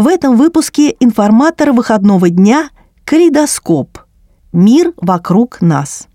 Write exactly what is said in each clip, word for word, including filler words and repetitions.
В этом выпуске информатор выходного дня «Калейдоскоп. Мир вокруг нас».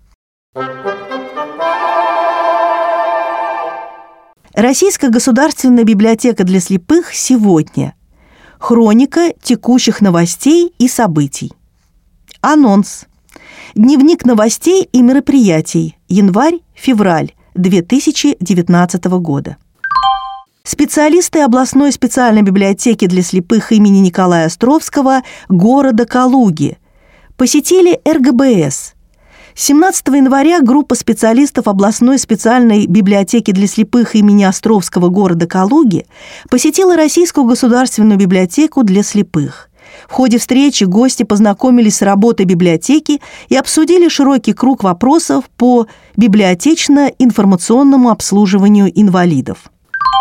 Российская государственная библиотека для слепых сегодня. Хроника текущих новостей и событий. Анонс. Дневник новостей и мероприятий. Январь-февраль две тысячи девятнадцатого года. Специалисты областной специальной библиотеки для слепых имени Николая Островского города Калуги посетили эр гэ бэ эс. семнадцатого января группа специалистов областной специальной библиотеки для слепых имени Островского города Калуги посетила Российскую государственную библиотеку для слепых. В ходе встречи гости познакомились с работой библиотеки и обсудили широкий круг вопросов по библиотечно-информационному обслуживанию инвалидов.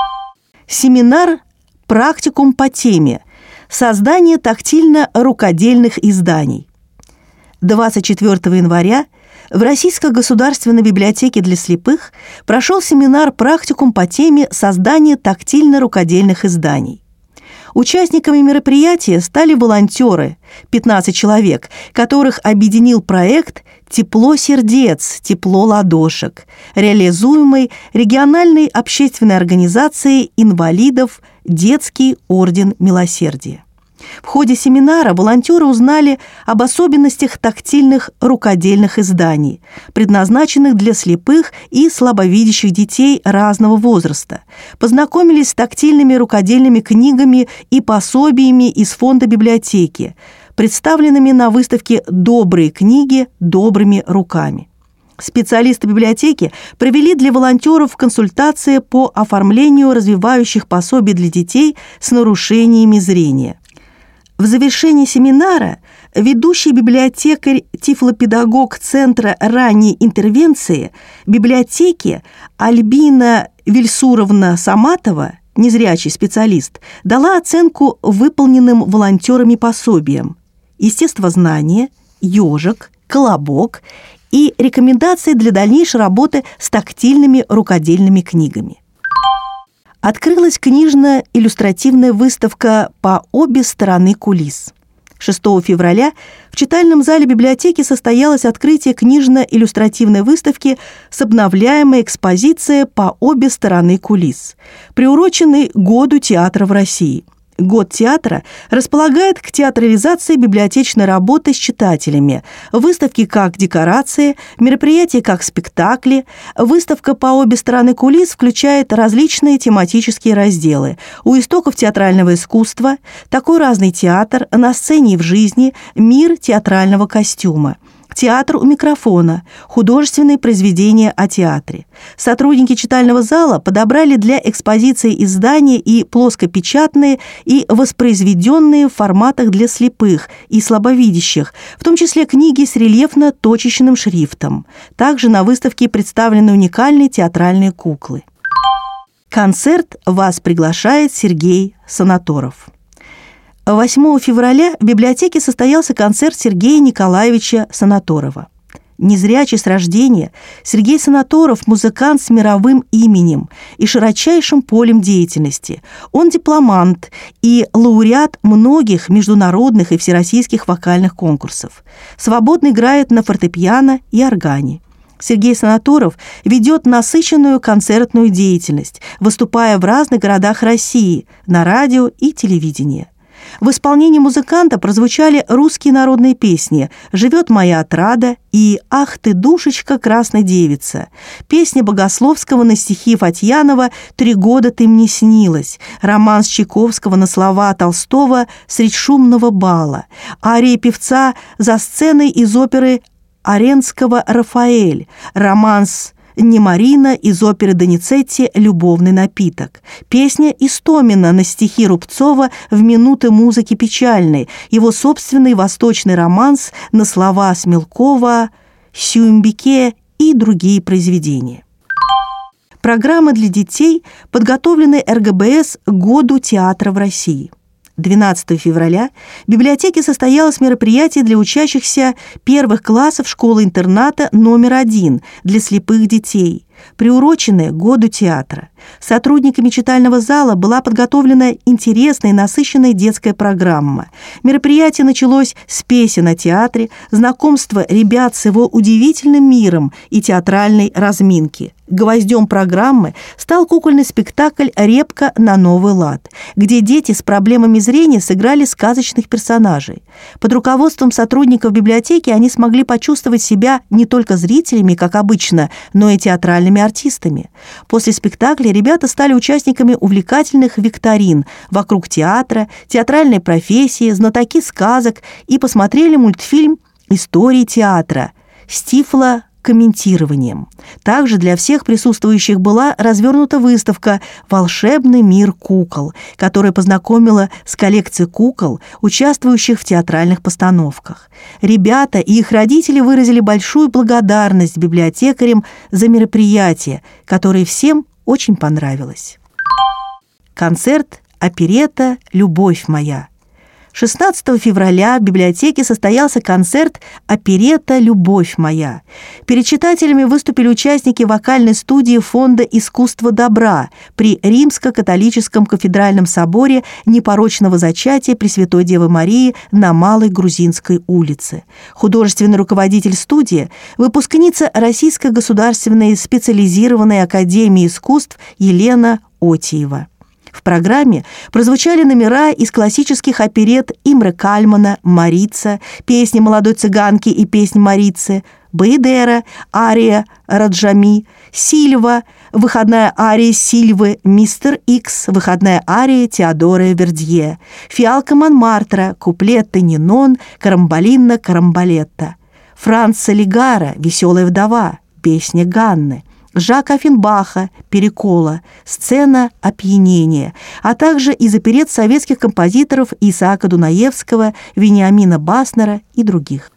Семинар «Практикум по теме. Создание тактильно-рукодельных изданий». двадцать четвёртого января в Российской государственной библиотеке для слепых прошел семинар «Практикум по теме создания тактильно-рукодельных изданий». Участниками мероприятия стали волонтеры, пятнадцать человек, которых объединил проект «Тепло сердец, тепло ладошек», реализуемый региональной общественной организацией инвалидов «Детский орден милосердия». В ходе семинара волонтеры узнали об особенностях тактильных рукодельных изданий, предназначенных для слепых и слабовидящих детей разного возраста, познакомились с тактильными рукодельными книгами и пособиями из фонда библиотеки, представленными на выставке «Добрые книги добрыми руками». Специалисты библиотеки провели для волонтеров консультации по оформлению развивающих пособий для детей с нарушениями зрения. В завершении семинара ведущий библиотекарь, тифлопедагог Центра ранней интервенции библиотеки Альбина Вильсуровна Саматова, незрячий специалист, дала оценку выполненным волонтерами пособиям: естествознание, ежик, колобок и рекомендации для дальнейшей работы с тактильными рукодельными книгами. Открылась книжно-иллюстративная выставка «По обе стороны кулис». шестого февраля в читальном зале библиотеки состоялось открытие книжно-иллюстративной выставки с обновляемой экспозицией «По обе стороны кулис», приуроченной Году театра в России. Год театра располагает к театрализации библиотечной работы с читателями, выставки как декорации, мероприятия как спектакли. Выставка «По обе стороны кулис» включает различные тематические разделы: у истоков театрального искусства, такой разный театр, на сцене и в жизни, мир театрального костюма, театр у микрофона, художественные произведения о театре. Сотрудники читального зала подобрали для экспозиции издания и плоскопечатные, и воспроизведенные в форматах для слепых и слабовидящих, в том числе книги с рельефно-точечным шрифтом. Также на выставке представлены уникальные театральные куклы. Концерт вас приглашает Сергей Санаторов. восьмого февраля в библиотеке состоялся концерт Сергея Николаевича Санаторова. Незрячий с рождения, Сергей Санаторов – музыкант с мировым именем и широчайшим полем деятельности. Он дипломант и лауреат многих международных и всероссийских вокальных конкурсов. Свободно играет на фортепиано и органе. Сергей Санаторов ведет насыщенную концертную деятельность, выступая в разных городах России на радио и телевидении. В исполнении музыканта прозвучали русские народные песни «Живет моя отрада» и «Ах ты, душечка, красная девица», песня Богословского на стихи Фатьянова «Три года ты мне снилась», романс Чайковского на слова Толстого «Средь шумного бала», ария певца за сценой из оперы Аренского «Рафаэль», романс Немарина из оперы Доницетти «Любовный напиток», песня Истомина на стихи Рубцова «В минуты музыки печальной», его собственный восточный романс на слова Смелкова, Сюмбике и другие произведения. Программа для детей, подготовленная эр гэ бэ эс к Году театра в России. двенадцатого февраля в библиотеке состоялось мероприятие для учащихся первых классов школы-интерната номер один для слепых детей. приуроченное к году театра. Сотрудниками читального зала была подготовлена интересная и насыщенная детская программа. Мероприятие началось с песен о театре, знакомства ребят с его удивительным миром и театральной разминки. Гвоздем программы стал кукольный спектакль «Репка на новый лад», где дети с проблемами зрения сыграли сказочных персонажей. Под руководством сотрудников библиотеки они смогли почувствовать себя не только зрителями, как обычно, но и театральными артистами. После спектакля ребята стали участниками увлекательных викторин вокруг театра, театральной профессии, знатоки сказок и посмотрели мультфильм «Истории театра» с тифлокомментированием. Также для всех присутствующих была развернута выставка «Волшебный мир кукол», которая познакомила с коллекцией кукол, участвующих в театральных постановках. Ребята и их родители выразили большую благодарность библиотекарям за мероприятие, которое всем очень понравилось. Концерт оперетта «Любовь моя». шестнадцатого февраля в библиотеке состоялся концерт оперетта «Любовь моя». Перед читателями выступили участники вокальной студии Фонда искусства добра при Римско-католическом кафедральном соборе Непорочного зачатия Пресвятой Девы Марии на Малой Грузинской улице. Художественный руководитель студии – выпускница Российской государственной специализированной академии искусств Елена Отиева. В программе прозвучали номера из классических оперетт Имре Кальмана «Марица», песни молодой цыганки и песнь Марицы, Баидера, ария Раджами, Сильва, выходная ария Сильвы, Мистер Икс, выходная ария Теодора Вердье, Фиалка Монмартра, куплеты Нинон, Карамболинна Карамболетта, Франц Салигара, Веселая вдова, песня Ганны, Жака Оффенбаха «Перекола», сцена опьянения, а также из оперетт советских композиторов Исаака Дунаевского, Вениамина Баснера и других.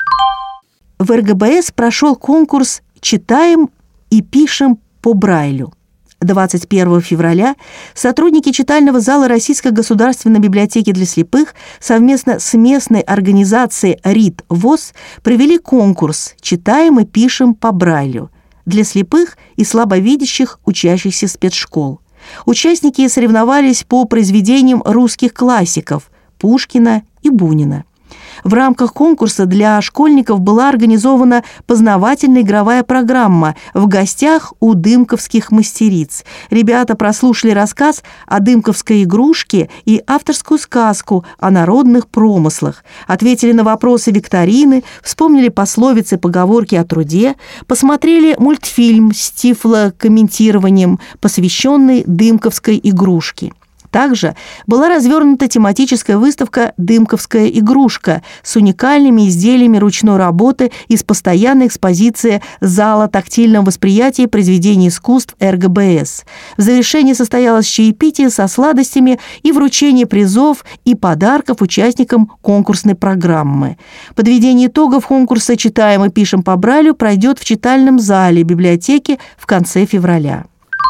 В эр гэ бэ эс прошел конкурс «Читаем и пишем по Брайлю». двадцать первого февраля сотрудники читального зала Российской государственной библиотеки для слепых совместно с местной организацией РИТ ВОС провели конкурс «Читаем и пишем по Брайлю» для слепых и слабовидящих учащихся спецшкол. Участники соревновались по произведениям русских классиков Пушкина и Бунина. В рамках конкурса для школьников была организована познавательная игровая программа «В гостях у дымковских мастериц». Ребята прослушали рассказ о дымковской игрушке и авторскую сказку о народных промыслах, ответили на вопросы викторины, вспомнили пословицы, поговорки о труде, посмотрели мультфильм с тифлокомментированием, посвященный дымковской игрушке. Также была развернута тематическая выставка «Дымковская игрушка» с уникальными изделиями ручной работы из постоянной экспозиции зала тактильного восприятия произведений искусств эр гэ бэ эс. В завершении состоялось чаепитие со сладостями и вручение призов и подарков участникам конкурсной программы. Подведение итогов конкурса «Читаем и пишем по Брайлю» пройдет в читальном зале библиотеки в конце февраля.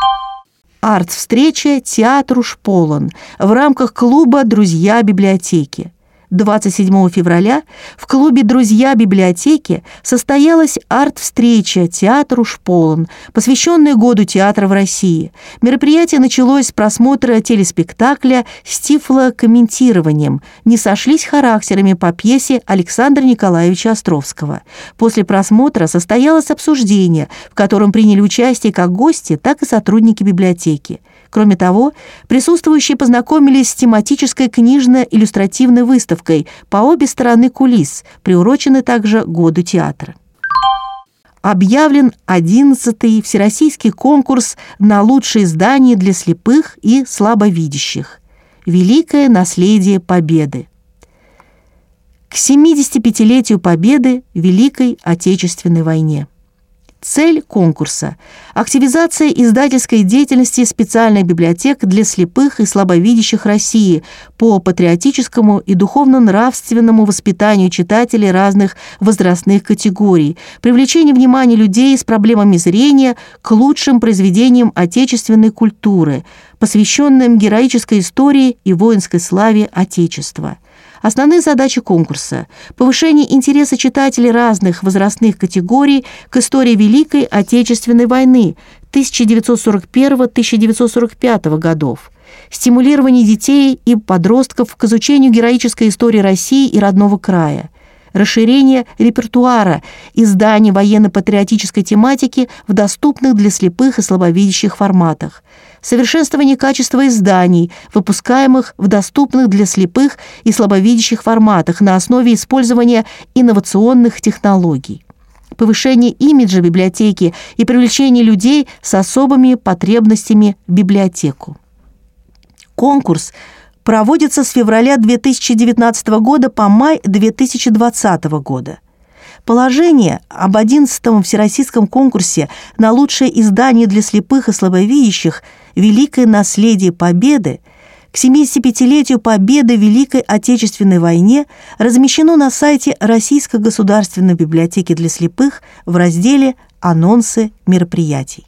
Арт-встреча «Театр уж полон» в рамках клуба «Друзья библиотеки». двадцать седьмого февраля в клубе «Друзья библиотеки» состоялась арт-встреча «Театр уж полон», посвященная году театра в России. Мероприятие началось с просмотра телеспектакля с тифлокомментированием «Не сошлись характерами» по пьесе Александра Николаевича Островского. После просмотра состоялось обсуждение, в котором приняли участие как гости, так и сотрудники библиотеки. Кроме того, присутствующие познакомились с тематической книжно-иллюстративной выставкой по обе стороны кулис, приуроченной также году театра. Объявлен одиннадцатый всероссийский конкурс на лучшие издания для слепых и слабовидящих «Великое наследие Победы». К семидесятипятилетию Победы в Великой Отечественной войне. Цель конкурса – активизация издательской деятельности специальных библиотек для слепых и слабовидящих России по патриотическому и духовно-нравственному воспитанию читателей разных возрастных категорий, привлечение внимания людей с проблемами зрения к лучшим произведениям отечественной культуры, посвященным героической истории и воинской славе Отечества. Основные задачи конкурса – повышение интереса читателей разных возрастных категорий к истории Великой Отечественной войны тысяча девятьсот сорок первого — тысяча девятьсот сорок пятого годов, стимулирование детей и подростков к изучению героической истории России и родного края, расширение репертуара изданий военно-патриотической тематики в доступных для слепых и слабовидящих форматах, совершенствование качества изданий, выпускаемых в доступных для слепых и слабовидящих форматах на основе использования инновационных технологий, повышение имиджа библиотеки и привлечение людей с особыми потребностями в библиотеку. Конкурс проводится с февраля две тысячи девятнадцатого года по май две тысячи двадцатого года. Положение об одиннадцатом Всероссийском конкурсе на лучшее издание для слепых и слабовидящих «Великое наследие Победы» к семидесятипятилетию Победы в Великой Отечественной войне размещено на сайте Российской государственной библиотеки для слепых в разделе «Анонсы мероприятий».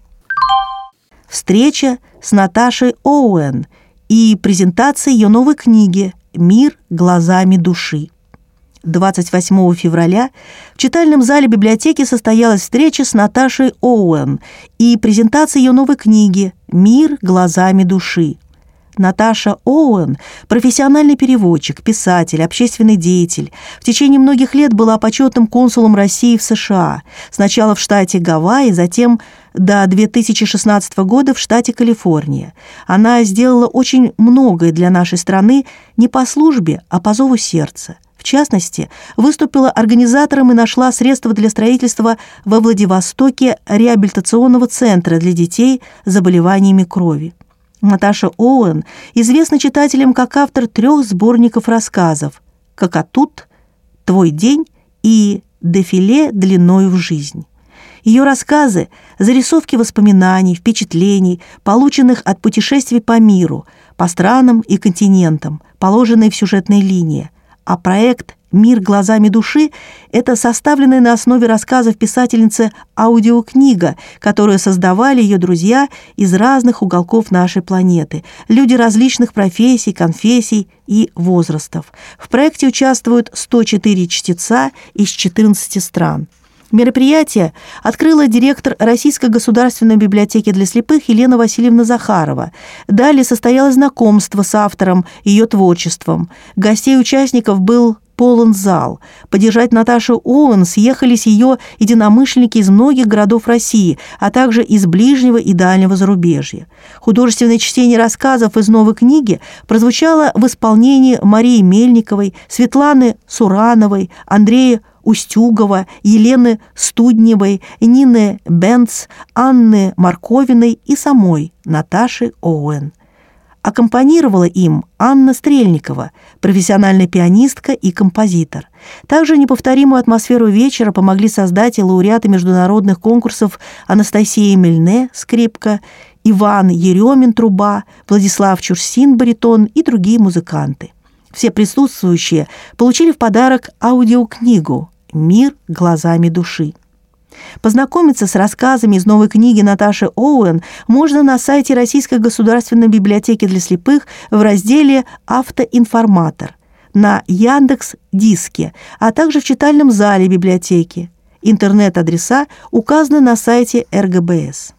Встреча с Наташей Оуэн и презентация ее новой книги «Мир глазами души». двадцать восьмого февраля в читальном зале библиотеки состоялась встреча с Наташей Оуэн и презентация ее новой книги «Мир глазами души». Наташа Оуэн – профессиональный переводчик, писатель, общественный деятель. В течение многих лет была почетным консулом России в США. Сначала в штате Гавайи, затем до две тысячи шестнадцатого года в штате Калифорния. Она сделала очень многое для нашей страны не по службе, а по зову сердца. В частности, выступила организатором и нашла средства для строительства во Владивостоке реабилитационного центра для детей с заболеваниями крови. Наташа Оуэн известна читателям как автор трех сборников рассказов «Какатут», «Твой день» и «Дефиле длиною в жизнь». Ее рассказы – зарисовки воспоминаний, впечатлений, полученных от путешествий по миру, по странам и континентам, положенные в сюжетной линии. А проект «Мир глазами души» — это составленная на основе рассказов писательницы аудиокнига, которую создавали ее друзья из разных уголков нашей планеты, люди различных профессий, конфессий и возрастов. В проекте участвуют сто четыре чтеца из четырнадцати стран. Мероприятие открыла директор Российской государственной библиотеки для слепых Елена Васильевна Захарова. Далее состоялось знакомство с автором и ее творчеством. Гостей участников был полон зал. Поддержать Наташу Оуэн съехались ее единомышленники из многих городов России, а также из ближнего и дальнего зарубежья. Художественное чтение рассказов из новой книги прозвучало в исполнении Марии Мельниковой, Светланы Сурановой, Андрея Устюгова, Елены Студневой, Нины Бенц, Анны Марковиной и самой Наташи Оуэн. Аккомпанировала им Анна Стрельникова, профессиональная пианистка и композитор. Также неповторимую атмосферу вечера помогли создать и лауреаты международных конкурсов Анастасия Мельне, скрипка, Иван Еремин, труба, Владислав Чурсин, баритон и другие музыканты. Все присутствующие получили в подарок аудиокнигу «Мир глазами души». Познакомиться с рассказами из новой книги Наташи Оуэн можно на сайте Российской государственной библиотеки для слепых в разделе «Автоинформатор», на Яндекс.Диске, а также в читальном зале библиотеки. Интернет-адреса указаны на сайте эр гэ бэ эс.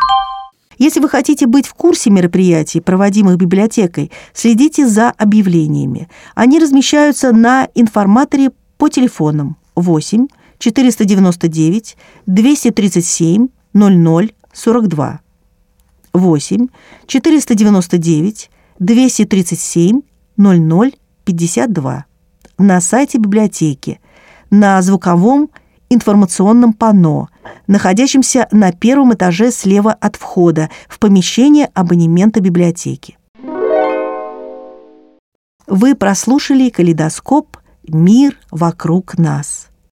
Если вы хотите быть в курсе мероприятий, проводимых библиотекой, следите за объявлениями. Они размещаются на информаторе по телефонам восемь четыреста девяносто девять двести тридцать семь ноль ноль сорок два, восемь четыреста девяносто девять двести тридцать семь ноль ноль пятьдесят два, на сайте библиотеки, на звуковом информационном панно, находящемся на первом этаже слева от входа в помещение абонемента библиотеки. Вы прослушали калейдоскоп «Мир вокруг нас».